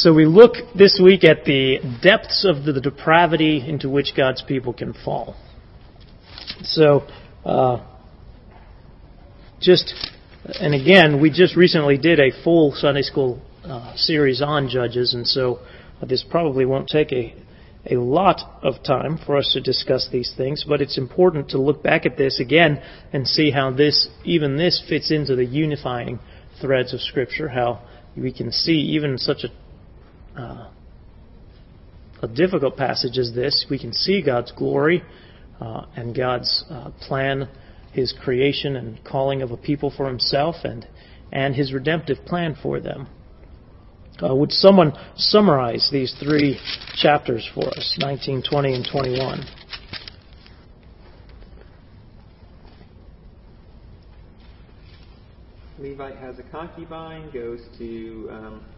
So we look this week at the depths of the depravity into which God's people can fall. So, and again, we just recently did a full Sunday school series on Judges, and so this probably won't take a lot of time for us to discuss these things, but it's important to look back at this again and see how this fits into the unifying threads of Scripture, how we can see even such a difficult passage as this, we can see God's glory and God's plan, His creation and calling of a people for Himself, and His redemptive plan for them. Would someone summarize these three chapters for us, 19, 20, and 21? Levite has a concubine, goes to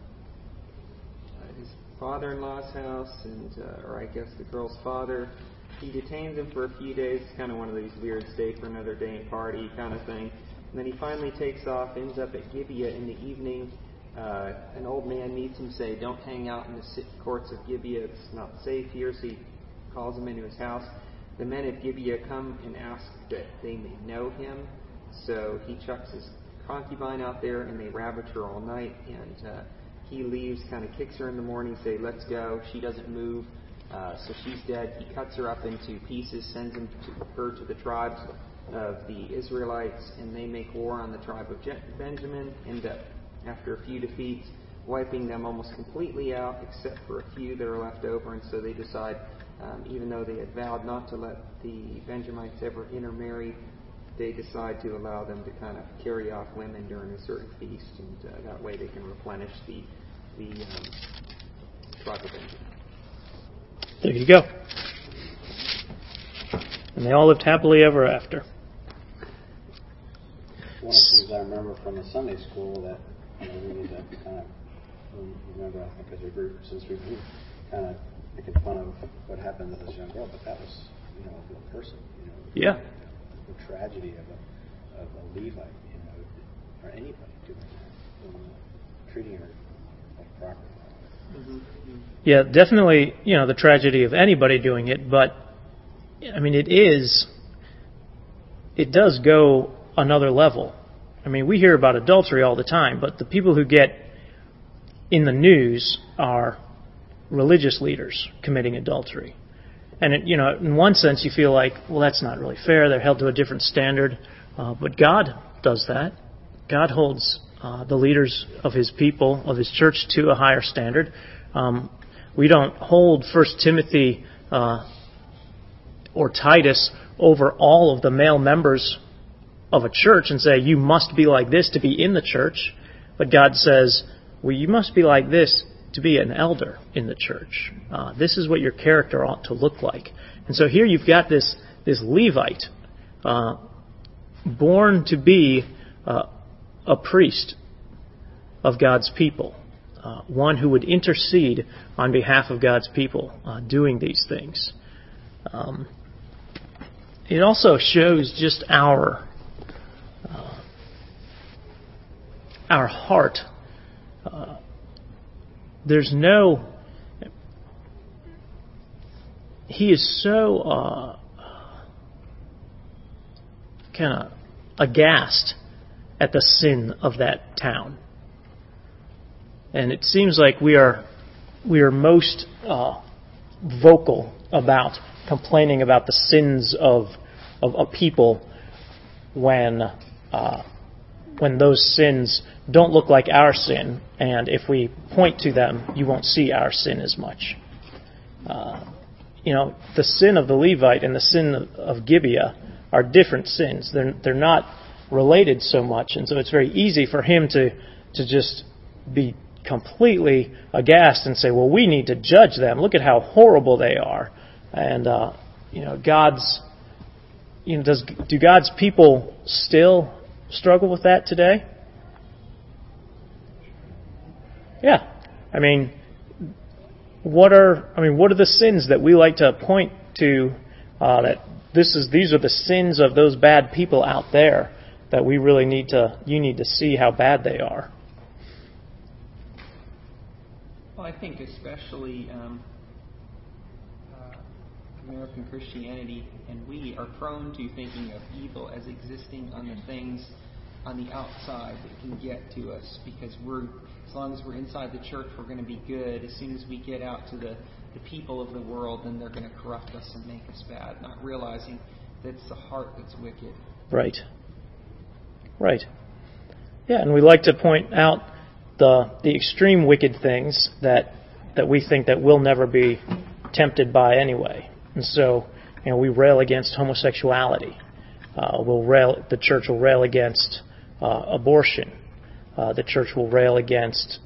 his father-in-law's house, or I guess the girl's father. He detains him for a few days. It's kind of one of these weird stay for another day and party kind of thing. And then he finally takes off, ends up at Gibeah in the evening. An old man meets him, say, don't hang out in the courts of Gibeah, it's not safe here, so he calls him into his house. The men of Gibeah come and ask that they may know him, so he chucks his concubine out there, and they ravage her all night, and he leaves, kind of kicks her in the morning, say, let's go. She doesn't move, so she's dead. He cuts her up into pieces, sends her to the tribes of the Israelites, and they make war on the tribe of Benjamin, end up, after a few defeats, wiping them almost completely out, except for a few that are left over. And so they decide, even though they had vowed not to let the Benjamites ever intermarry, they decide to allow them to kind of carry off women during a certain feast, and that way they can replenish the tribe of Benjamin. There you go. And they all lived happily ever after. One of the things I remember from the Sunday school that we need to kind of remember, I think, as a group, since we've been kind of making fun of what happened to this young girl, but that was, a real person. Yeah. The tragedy of a Levite, or anybody doing that, treating her like property. Mm-hmm. Yeah, definitely, the tragedy of anybody doing it, but, it does go another level. We hear about adultery all the time, but the people who get in the news are religious leaders committing adultery. And, in one sense you feel like, well, that's not really fair. They're held to a different standard. But God does that. God holds the leaders of His people, of His church, to a higher standard. We don't hold 1 Timothy or Titus over all of the male members of a church and say, you must be like this to be in the church. But God says, well, you must be like this to be an elder in the church. This is what your character ought to look like. And so here you've got this Levite, born to be a priest of God's people, one who would intercede on behalf of God's people doing these things. It also shows just our heart. He is so kind of aghast at the sin of that town. And it seems like we are most vocal about complaining about the sins of a people when those sins don't look like our sin, and if we point to them, you won't see our sin as much. The sin of the Levite and the sin of Gibeah are different sins. They're not related so much, and so it's very easy for him to just be completely aghast and say, well, we need to judge them. Look at how horrible they are. And do God's people still struggle with that today? Yeah. What are the sins that we like to point to that these are the sins of those bad people out there that we really you need to see how bad they are? Well, I think especially American Christianity and we are prone to thinking of evil as existing on the things on the outside that can get to us, because as long as we're inside the church, we're going to be good. As soon as we get out to the people of the world, then they're going to corrupt us and make us bad, not realizing that it's the heart that's wicked. Right. Yeah, and we like to point out the extreme wicked things that we think that we'll never be tempted by anyway. And so, we rail against homosexuality. The church will rail against abortion. The church will rail against,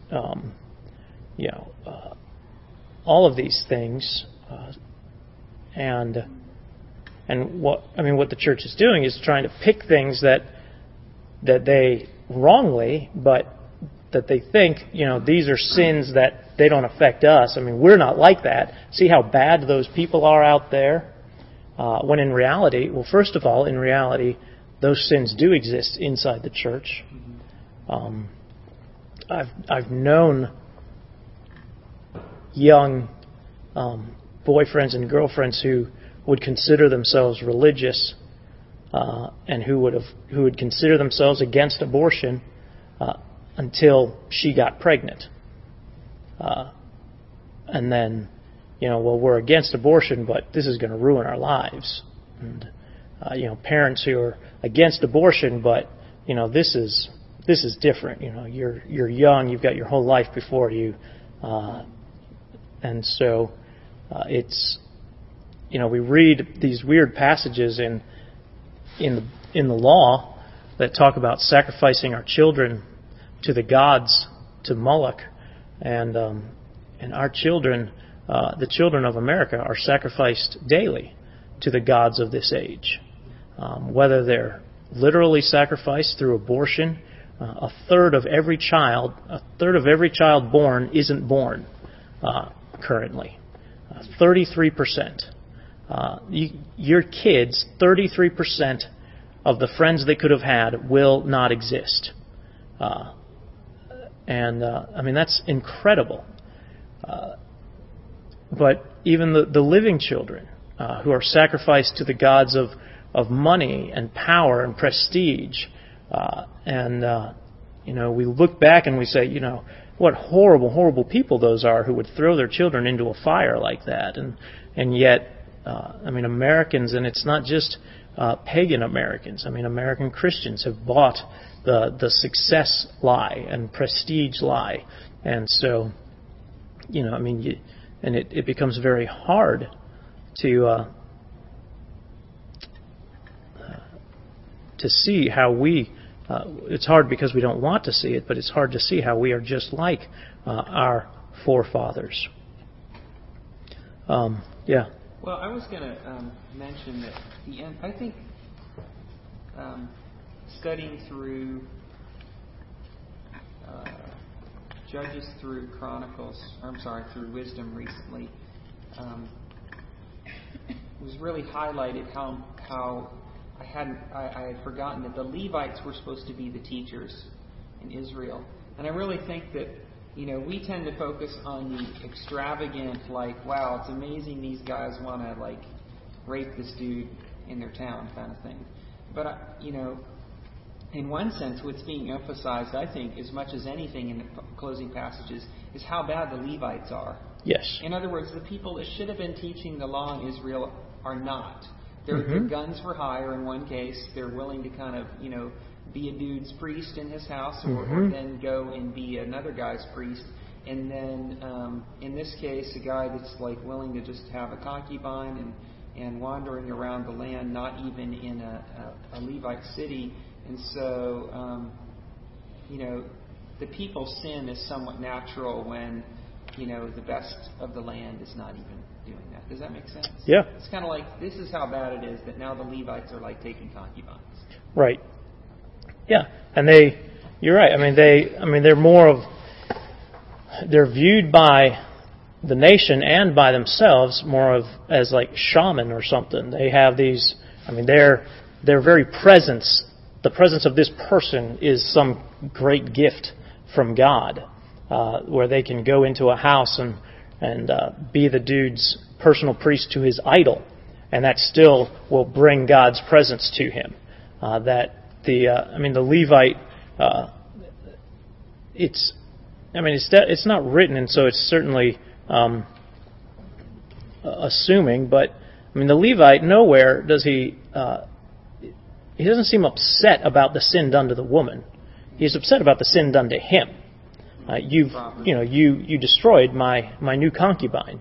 all of these things. And what the church is doing is trying to pick things that they wrongly, but that they think, these are sins that they don't affect us. We're not like that. See how bad those people are out there? When in reality, first of all, those sins do exist inside the church. I've known young boyfriends and girlfriends who would consider themselves religious and who would consider themselves against abortion until she got pregnant. And then, we're against abortion, but this is going to ruin our lives. And, parents who are against abortion, but, this is different. You're young, you've got your whole life before you. And so it's, we read these weird passages in the law that talk about sacrificing our children to the gods, to Moloch, and our children, the children of America, are sacrificed daily to the gods of this age. Whether they're literally sacrificed through abortion, a third of every child born isn't born currently. 33%. Your kids, 33% of the friends they could have had will not exist. That's incredible. But even the living children who are sacrificed to the gods of money and power and prestige, we look back and we say, what horrible, horrible people those are who would throw their children into a fire like that. And yet, Americans, and it's not just pagan Americans. American Christians have bought the success lie and prestige lie. And so, it becomes very hard to see how it's hard because we don't want to see it, but it's hard to see how we are just like our forefathers. Yeah. Well, I was going to mention that I think studying through Judges through through Wisdom recently was really highlighted how I had forgotten that the Levites were supposed to be the teachers in Israel. And I really think that, we tend to focus on the extravagant, wow, it's amazing these guys want to, rape this dude in their town kind of thing. But, in one sense, what's being emphasized, I think, as much as anything in the closing passages, is how bad the Levites are. Yes. In other words, the people that should have been teaching the law in Israel are not. Their guns for hire in one case. They're willing to kind of, be a dude's priest in his house or then go and be another guy's priest. And then in this case, a guy that's willing to just have a concubine and wandering around the land, not even in a Levite city. And so, the people's sin is somewhat natural when, the best of the land is not even doing that. Does that make sense? Yeah. It's kind of like, this is how bad it is that now the Levites are taking concubines. Right. Yeah. And you're right. They're viewed by the nation and by themselves more as shaman or something. They have these, their very presence, the presence of this person is some great gift from God. where they can go into a house and be the dude's personal priest to his idol, and that still will bring God's presence to him. The Levite, it's not written, and so it's certainly assuming, but the Levite, nowhere does he doesn't seem upset about the sin done to the woman. He's upset about the sin done to him. You destroyed my new concubine,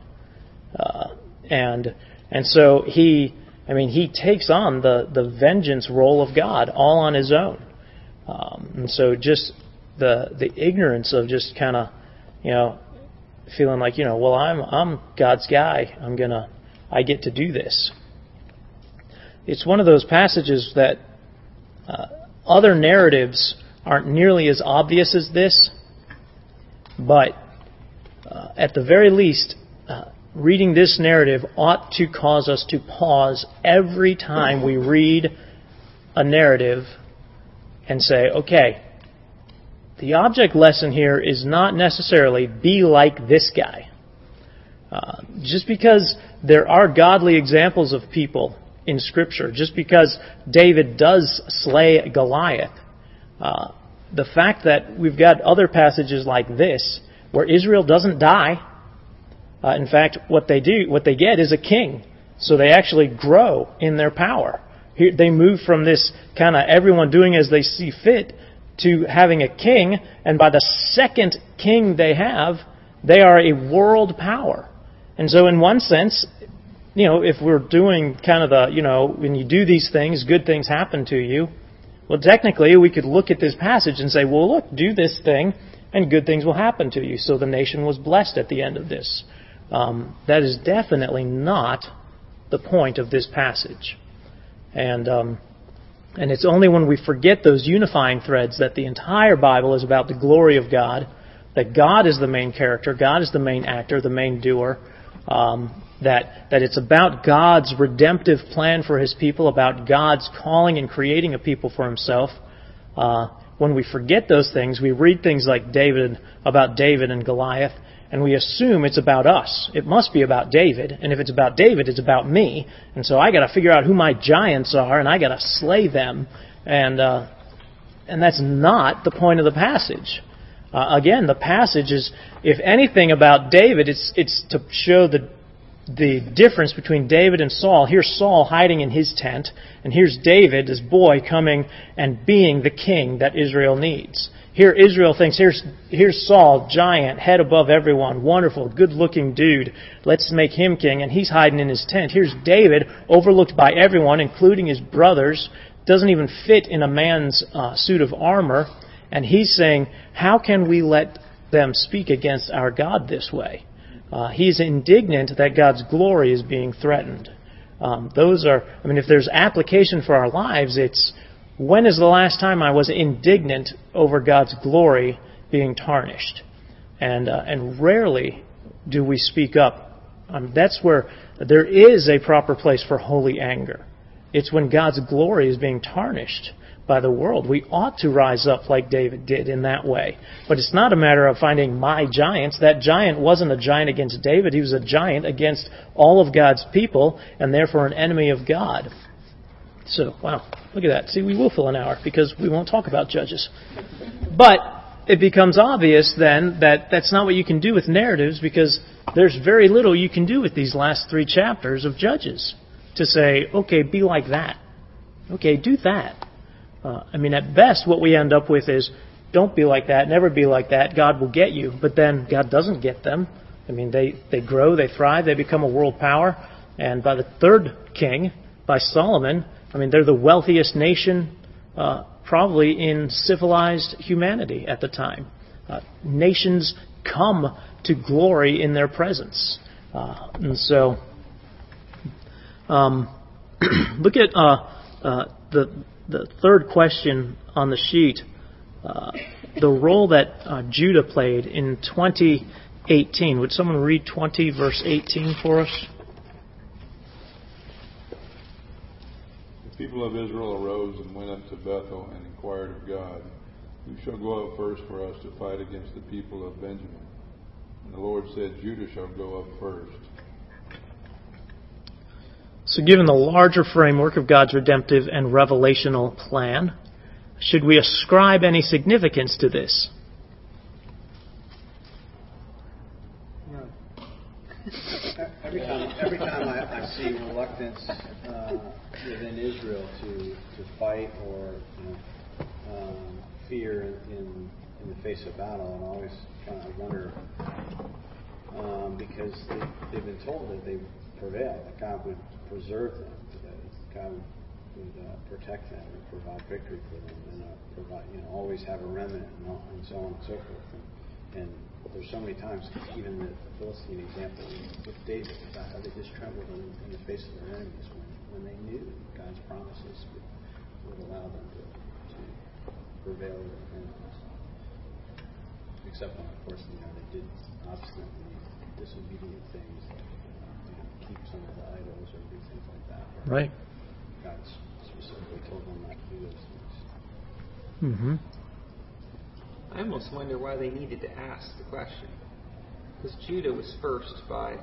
and so he takes on the vengeance role of God all on his own, and so just the ignorance of just kind of feeling like well, I'm God's guy, I get to do this. It's one of those passages that other narratives aren't nearly as obvious as this, but at the very least, reading this narrative ought to cause us to pause every time we read a narrative and say, okay, the object lesson here is not necessarily be like this guy. Just because there are godly examples of people in Scripture, just because David does slay Goliath, the fact that we've got other passages like this where Israel doesn't die. In fact, what they get is a king. So they actually grow in their power. Here, they move from this kind of everyone doing as they see fit to having a king, and by the second king they have, they are a world power. And so in one sense, if we're doing kind of when you do these things, good things happen to you. Well, technically, we could look at this passage and say, well, look, do this thing, and good things will happen to you. So the nation was blessed at the end of this. That is definitely not the point of this passage. And it's only when we forget those unifying threads that the entire Bible is about the glory of God, that God is the main character, God is the main actor, the main doer, that it's about God's redemptive plan for His people, about God's calling and creating a people for Himself. When we forget those things, we read things like about David and Goliath, and we assume it's about us. It must be about David, and if it's about David, it's about me. And so I got to figure out who my giants are, and I got to slay them. And that's not the point of the passage. Again, the passage is, if anything about David, it's to show the difference between David and Saul. Here's Saul hiding in his tent, and here's David, this boy, coming and being the king that Israel needs. Here Israel thinks, here's Saul, giant, head above everyone, wonderful, good-looking dude. Let's make him king, and he's hiding in his tent. Here's David, overlooked by everyone, including his brothers, doesn't even fit in a man's suit of armor, and he's saying, how can we let them speak against our God this way? He's indignant that God's glory is being threatened. If there's application for our lives, it's, when is the last time I was indignant over God's glory being tarnished? And rarely do we speak up. That's where there is a proper place for holy anger. It's when God's glory is being tarnished by the world. We ought to rise up like David did in that way. But it's not a matter of finding my giants. That giant wasn't a giant against David. He was a giant against all of God's people, and therefore an enemy of God. So, wow, look at that. See, we will fill an hour because we won't talk about Judges. But it becomes obvious then that that's not what you can do with narratives, because there's very little you can do with these last 3 chapters of Judges to say, okay, be like that. Okay, do that. At best, what we end up with is, don't be like that, never be like that, God will get you. But then God doesn't get them. They grow, they thrive, they become a world power. And by the 3rd king, by Solomon, they're the wealthiest nation probably in civilized humanity at the time. Nations come to glory in their presence. And so, look at the third question on the sheet, the role that Judah played in 20:18. Would someone read 20 verse 18 for us? The people of Israel arose and went up to Bethel and inquired of God, Who shall go up first for us to fight against the people of Benjamin? And the Lord said, Judah shall go up first. So given the larger framework of God's redemptive and revelational plan, should we ascribe any significance to this? No. Every time I see reluctance within Israel to fight or fear in the face of battle, and I always kind of wonder because they've been told that they prevail, that God would preserve them, that God would protect them and provide victory for them, and provide, always have a remnant, and so on and so forth. And there's so many times, even the Philistine example with David, about how they just trembled in the face of their enemies when they knew God's promises would allow them to prevail over their enemies. Except when, of course, they did obstinately disobedient things, like keep some of the idols or do things like that. Right. God specifically told them not to do those things. Mm-hmm. I almost wonder why they needed to ask the question, because Judah was first by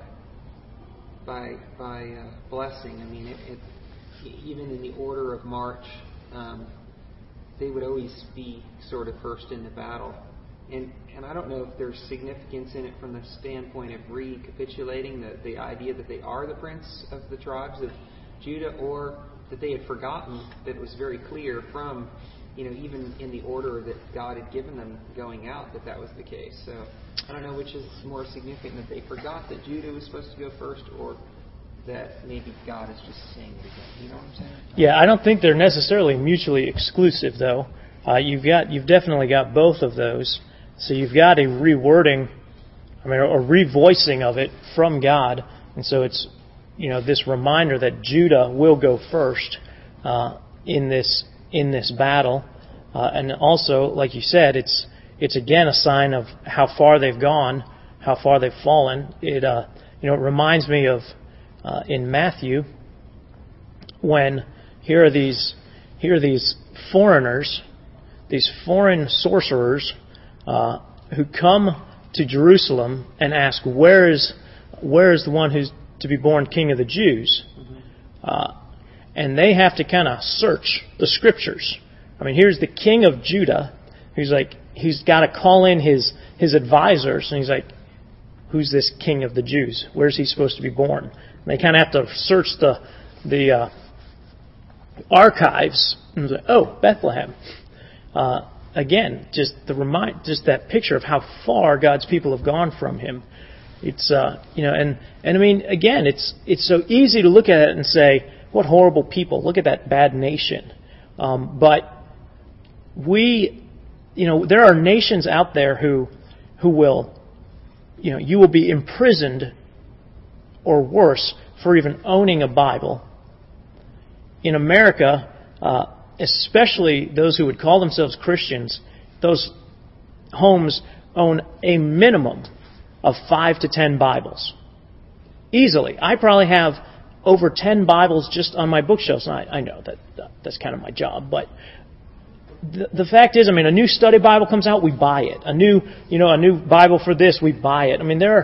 blessing. I mean, even in the order of march, they would always be sort of first in the battle. And I don't know if there's significance in it from the standpoint of recapitulating the idea that they are the prince of the tribes of Judah, or that they had forgotten that it was very clear from, even in the order that God had given them going out, that was the case. So I don't know which is more significant, that they forgot that Judah was supposed to go first, or that maybe God is just saying it again. You know what I'm saying? Yeah, I don't think they're necessarily mutually exclusive, though. You've definitely got both of those. So you've got a rewording, a revoicing of it from God, and so it's this reminder that Judah will go first in this battle, and also, like you said, it's again a sign of how far they've gone, how far they've fallen. It reminds me of in Matthew when here are these foreigners, these foreign sorcerers who come to Jerusalem and ask, where is the one who's to be born King of the Jews? And they have to kind of search the Scriptures. I mean, here's the King of Judah, who's he's got to call in his advisors, and he's like, who's this King of the Jews? Where's he supposed to be born? And they kind of have to search the archives, and say, oh, Bethlehem. Again, just that picture of how far God's people have gone from Him. It's and I mean, again, it's so easy to look at it and say, what horrible people! Look at that bad nation. But there are nations out there who will, you will be imprisoned or worse for even owning a Bible. In America, especially those who would call themselves Christians, those homes own a minimum of 5 to 10 Bibles. Easily. I probably have over 10 Bibles just on my bookshelves. And I know that's kind of my job, but the fact is, a new study Bible comes out, we buy it. A new Bible for this, we buy it.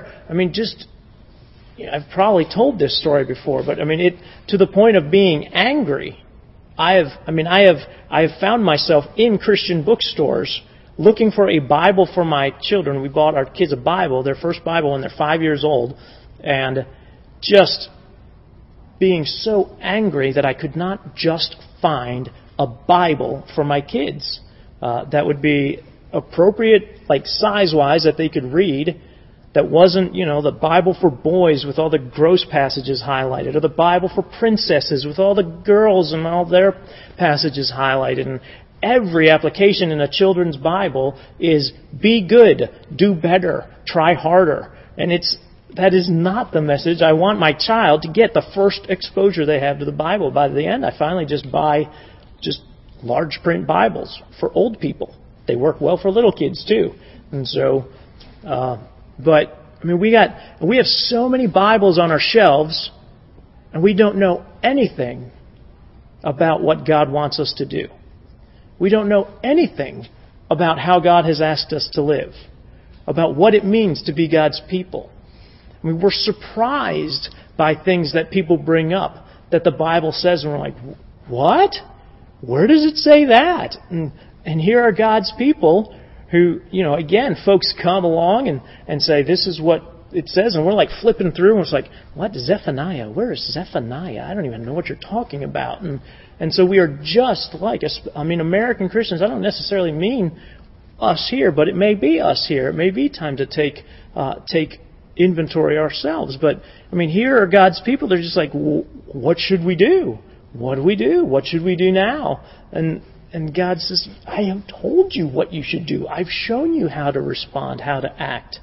I've probably told this story before, but to the point of being angry. I have found myself in Christian bookstores looking for a Bible for my children. We bought our kids a Bible, their first Bible when they're 5 years old, and just being so angry that I could not just find a Bible for my kids that would be appropriate, like size-wise, that they could read, that wasn't, the Bible for boys with all the gross passages highlighted, or the Bible for princesses with all the girls and all their passages highlighted. And every application in a children's Bible is be good, do better, try harder. And that is not the message I want my child to get the first exposure they have to the Bible. By the end, I finally just buy large print Bibles for old people. They work well for little kids too. And so, but we have so many Bibles on our shelves, and we don't know anything about what God wants us to do. We don't know anything about how God has asked us to live, about what it means to be God's people. I mean, we're surprised by things that people bring up that the Bible says, and we're like, what? Where does it say that? And here are God's people who, again, folks come along and say, this is what it says, and we're like flipping through, and it's like, what? Zephaniah? Where is Zephaniah? I don't even know what you're talking about. And so we are just like, American Christians, I don't necessarily mean us here, but it may be us here. It may be time to take inventory ourselves. But, here are God's people. They're just like, what should we do? What do we do? What should we do now? And God says, I have told you what you should do. I've shown you how to respond, how to act.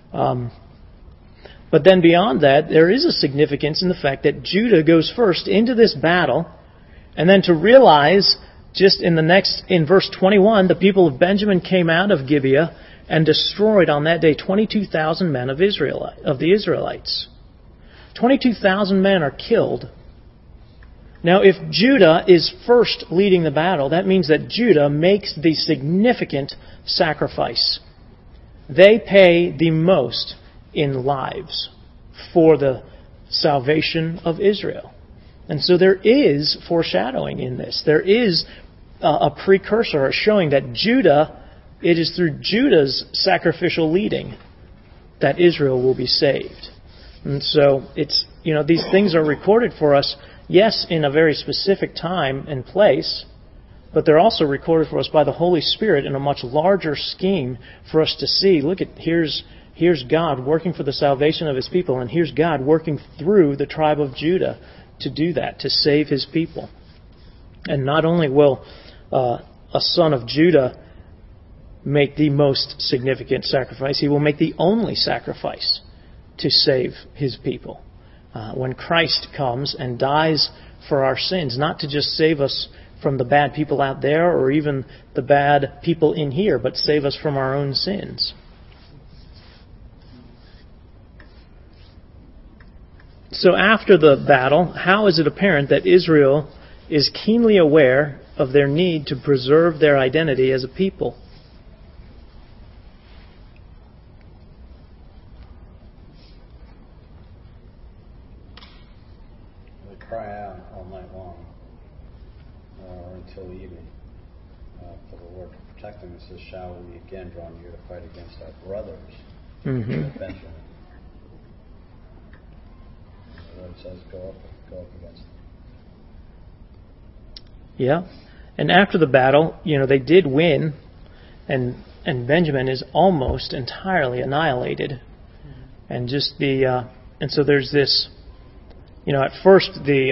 But then beyond that, there is a significance in the fact that Judah goes first into this battle, and then to realize, just in verse 21, the people of Benjamin came out of Gibeah and destroyed on that day 22,000 men of the Israelites. 22,000 men are killed. Now, if Judah is first leading the battle, that means that Judah makes the significant sacrifice. They pay the most in lives for the salvation of Israel. And so there is foreshadowing in this. There is a precursor showing that it is through Judah's sacrificial leading that Israel will be saved. And so these things are recorded for us, yes, in a very specific time and place, but they're also recorded for us by the Holy Spirit in a much larger scheme for us to see. Look at, here's God working for the salvation of His people, and here's God working through the tribe of Judah to do that, to save His people. And not only will a son of Judah make the most significant sacrifice, he will make the only sacrifice to save His people. When Christ comes and dies for our sins, not to just save us from the bad people out there or even the bad people in here, but save us from our own sins. So after the battle, how is it apparent that Israel is keenly aware of their need to preserve their identity as a people? They cry out all night long, or until evening, for the Lord to protect them. It says, shall we again draw near to fight against our brothers, Benjamin? The Lord says, go up against them. Yeah. And after the battle, they did win, and Benjamin is almost entirely annihilated. And just and so there's this, at first they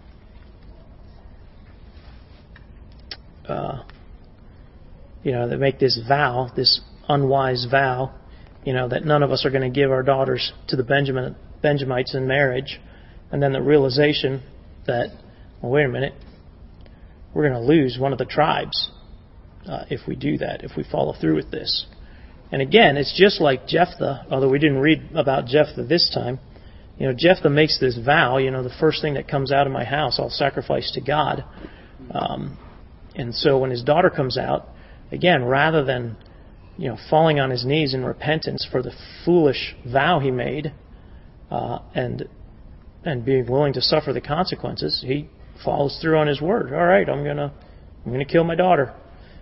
make this vow, this unwise vow, that none of us are going to give our daughters to the Benjamites in marriage. And then the realization that, well, wait a minute, we're going to lose one of the tribes if we do that, if we follow through with this. And again, it's just like Jephthah, although we didn't read about Jephthah this time. Jephthah makes this vow, the first thing that comes out of my house, I'll sacrifice to God. And so when his daughter comes out, again, rather than, falling on his knees in repentance for the foolish vow he made, and being willing to suffer the consequences, he follows through on his word. All right, I'm gonna kill my daughter.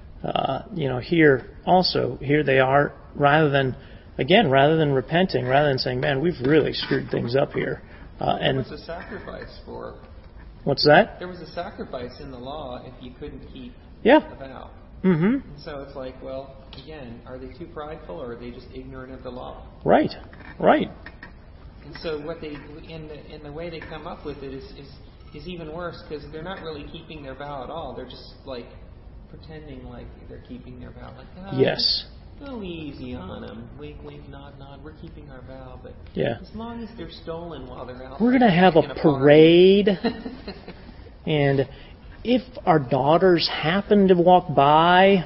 Here they are, rather than repenting, rather than saying, man, we've really screwed things up here. There was a sacrifice for. What's that? There was a sacrifice in the law if you couldn't keep the vow. Mm-hmm. So it's like, well, again, are they too prideful or are they just ignorant of the law? Right. And so what they in the way they come up with it is even worse, because they're not really keeping their vow at all. They're just like pretending like they're keeping their vow. Like, yes. Go easy on them. Wink, wink, nod, nod. We're keeping our vow, but as long as they're stolen while they're out, we're going to have a parade. And if our daughters happen to walk by,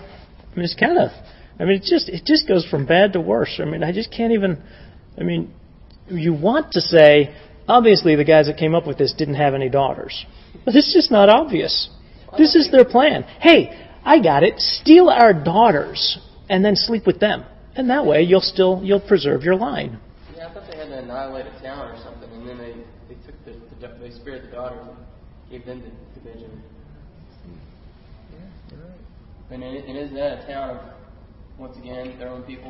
it just goes from bad to worse. I just can't even. You want to say, obviously the guys that came up with this didn't have any daughters, but it's just not obvious. This is their plan. Hey, I got it. Steal our daughters and then sleep with them. And that way you'll preserve your line. Yeah, I thought they had to annihilate a town or something, and then they took they spared the daughters and gave them to Benjamin. Yeah, you're right. And isn't that a town of, once again, their own people?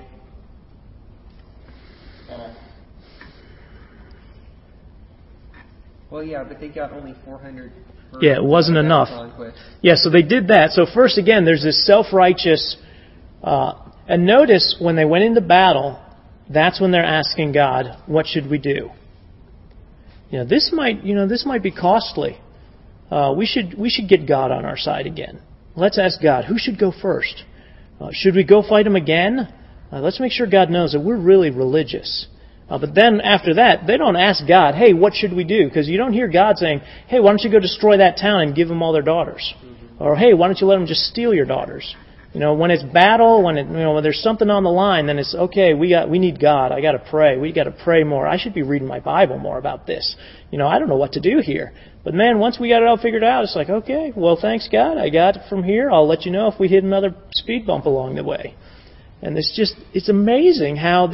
Well, yeah, but they got only 400. Yeah, it wasn't enough. Yeah, so they did that. So first, again, there's this self-righteous... and notice when they went into battle, that's when they're asking God, what should we do? This might be costly. We should get God on our side again. Let's ask God, who should go first? Should we go fight him again? Let's make sure God knows that we're really religious. But then after that, they don't ask God, hey, what should we do? Because you don't hear God saying, hey, why don't you go destroy that town and give them all their daughters? Mm-hmm. Or, hey, why don't you let them just steal your daughters? When it's battle, when there's something on the line, then it's okay. We need God. I got to pray. We got to pray more. I should be reading my Bible more about this. I don't know what to do here. But man, once we got it all figured out, it's like, okay, well, thanks God. I got it from here. I'll let you know if we hit another speed bump along the way. And it's amazing how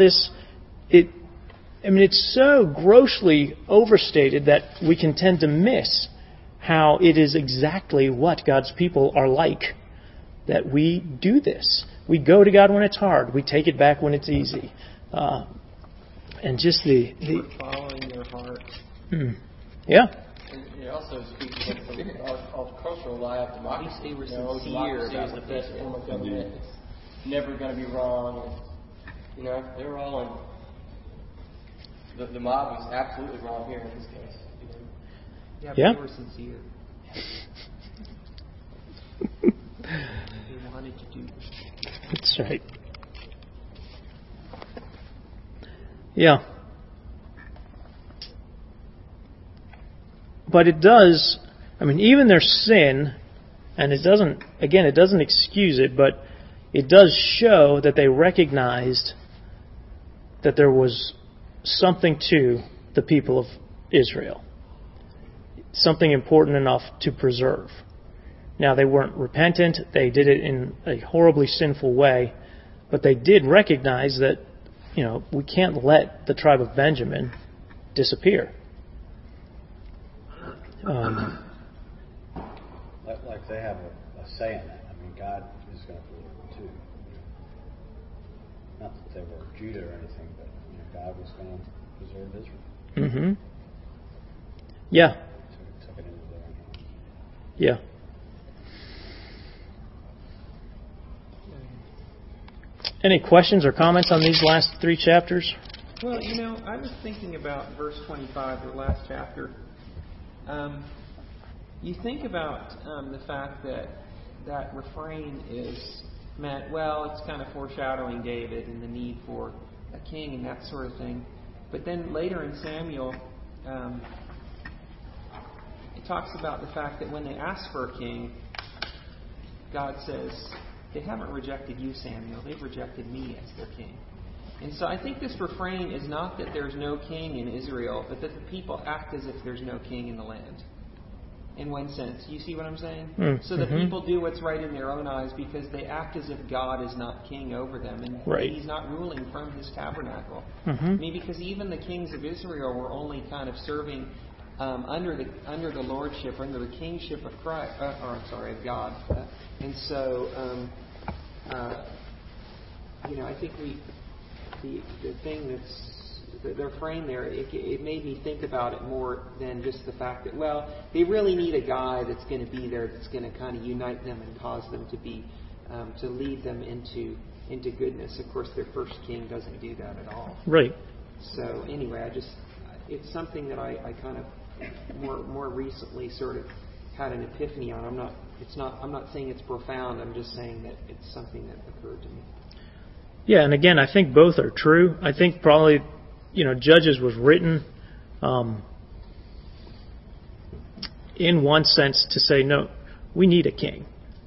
it's so grossly overstated that we can tend to miss how it is exactly what God's people are like. That we do this. We go to God when it's hard. We take it back when it's easy. And just We're following your heart. Yeah. And it also speaks to our cultural lie of democracy. They were sincere democracy is the best form of government. It's never going to be wrong. They were all in... The mob was absolutely wrong here in this case. Yeah, but they were sincere. They wanted to do this. That's right. Yeah. But it does, even their sin, and it doesn't excuse it, but it does show that they recognized that there was something to the people of Israel. Something important enough to preserve. Now, they weren't repentant. They did it in a horribly sinful way. But they did recognize that, we can't let the tribe of Benjamin disappear. Like they have a say in that. God is going to preserve them too. Not that they were Judah or anything, but God was going to preserve Israel. Mm-hmm. Yeah. Took it into their own hands. Yeah. Any questions or comments on these last 3 chapters? Well, I was thinking about verse 25, the last chapter. You think about the fact that refrain is meant, well, it's kind of foreshadowing David and the need for a king and that sort of thing. But then later in Samuel, it talks about the fact that when they ask for a king, God says, they haven't rejected you, Samuel. They've rejected me as their king. And so I think this refrain is not that there's no king in Israel, but that the people act as if there's no king in the land. In one sense. You see what I'm saying? So the people do what's right in their own eyes because they act as if God is not king over them. And He's not ruling from His tabernacle. Because even the kings of Israel were only kind of serving under the lordship, under the kingship of Christ, of God. And so, I think the thing that's the refrain there, it made me think about it more than just the fact that, well, they really need a guy that's going to be there, that's going to kind of unite them and cause them to be, to lead them into goodness. Of course, their first king doesn't do that at all. Right. So anyway, it's something that I kind of more recently sort of had an epiphany on. I'm not saying it's profound. I'm just saying that it's something that occurred to me. Yeah, and again, I think both are true. I think probably, Judges was written in one sense to say, no, we need a king.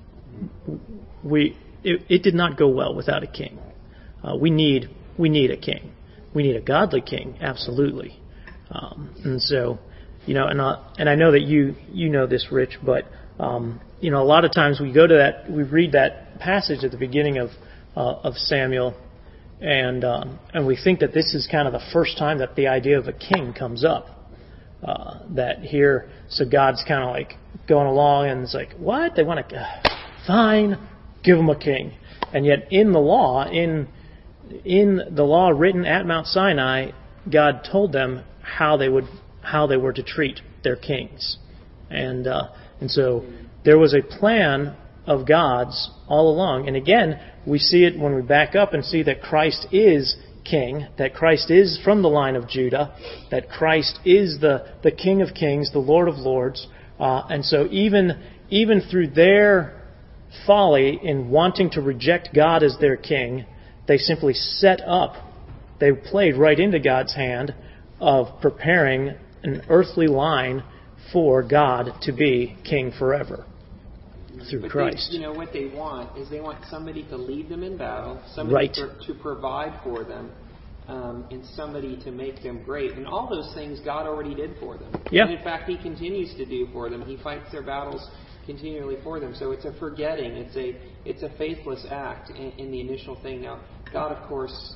It did not go well without a king. We need a king. We need a godly king, absolutely. And so, and I know that you know this, Rich, but A lot of times we go to that, we read that passage at the beginning of Samuel, and we think that this is kind of the first time that the idea of a king comes up. That here, so God's kind of like going along, and it's like, what? They want to, fine, give them a king. And yet in the law, in the law written at Mount Sinai, God told them how they were to treat their kings. And so there was a plan of God's all along. And again, we see it when we back up and see that Christ is king, that Christ is from the line of Judah, that Christ is the King of Kings, the Lord of Lords. And so even through their folly in wanting to reject God as their king, they simply they played right into God's hand of preparing an earthly line for God to be king forever through Christ. What they want is they want somebody to lead them in battle, somebody to provide for them, and somebody to make them great. And all those things God already did for them. Yeah. And in fact, He continues to do for them. He fights their battles continually for them. So it's a forgetting. It's a faithless act in the initial thing. Now, God, of course,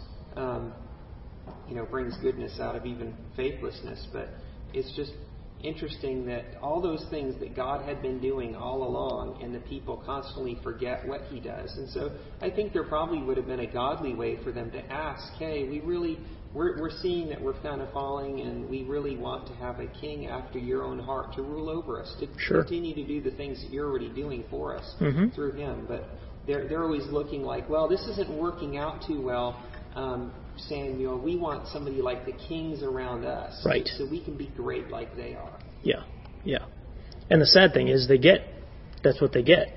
brings goodness out of even faithlessness, but it's just interesting that all those things that God had been doing all along, and the people constantly forget what He does. And so I think there probably would have been a godly way for them to ask, hey, we're seeing that we're kind of falling, and we really want to have a king after your own heart to rule over us, to continue to do the things that you're already doing for us through Him. But they're always looking like, well, this isn't working out too well, Samuel. We want somebody like the kings around us, right? So we can be great like they are. Yeah. And the sad thing is, that's what they get.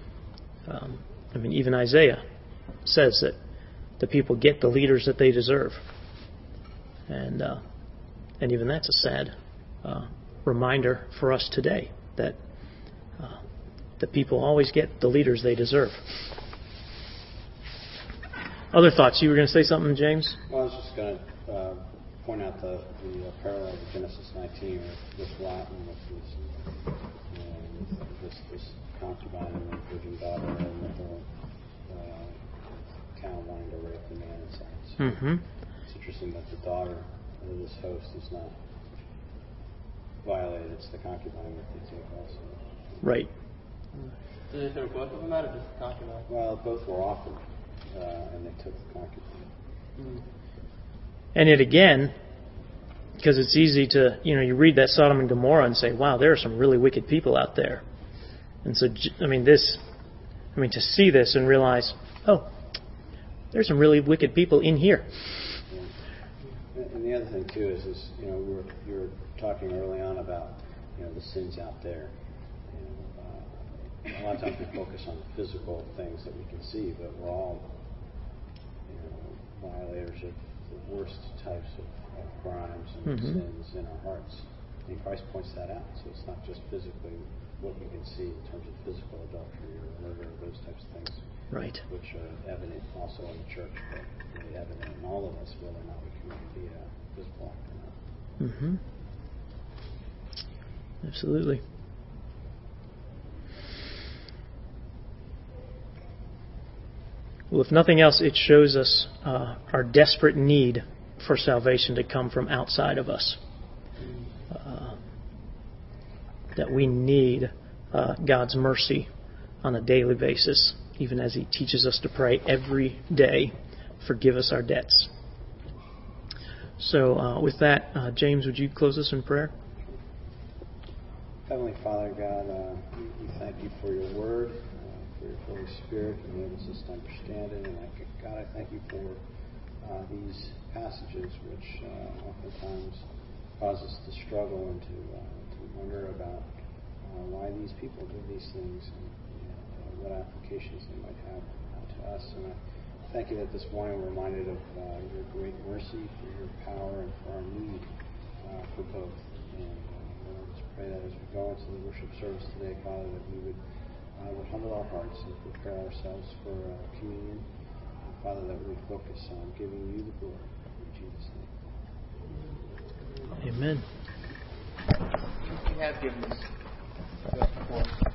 Right. Even Isaiah says that the people get the leaders that they deserve, and even that's a sad reminder for us today that the people always get the leaders they deserve. Other thoughts? You were going to say something, James? Well, I was just going to point out the parallel to Genesis 19 with Lot and with this concubine and the virgin daughter, and with the cow wanting to rape the man inside. So it's interesting that the daughter of this host is not violated. It's the concubine that they take also. Right. Did they throw both of them out, or just the concubine? Well, both were offered. And they took the concubine. And yet again, because it's easy to, you read that Sodom and Gomorrah and say, wow, there are some really wicked people out there. And so, to see this and realize, oh, there's some really wicked people in here. Yeah. And the other thing, too, is you were talking early on about, the sins out there. A lot of times we focus on the physical things that we can see, but we're all violators of the worst types of crimes and sins in our hearts. And Christ points that out. So it's not just physically what we can see in terms of physical adultery or murder, those types of things, right? Which are evident also in the church, but really evident in all of us, whether or not we commit the physical act or not. Absolutely. Well, if nothing else, it shows us our desperate need for salvation to come from outside of us. That we need God's mercy on a daily basis, even as He teaches us to pray every day, forgive us our debts. So with that, James, would you close us in prayer? Heavenly Father, God, we thank You for Your Word, for Your Holy Spirit, who enables us to understand it. And God, I thank You for these passages, which oftentimes cause us to struggle and to wonder about why these people do these things and what applications they might have to us. And I thank You that this morning we're reminded of Your great mercy, for Your power, and for our need for both. And I just pray that as we go into the worship service today, Father, that we would humble our hearts and prepare ourselves for communion. And Father, that we would focus on giving You the glory. In Jesus' name. Amen. You have given us just before.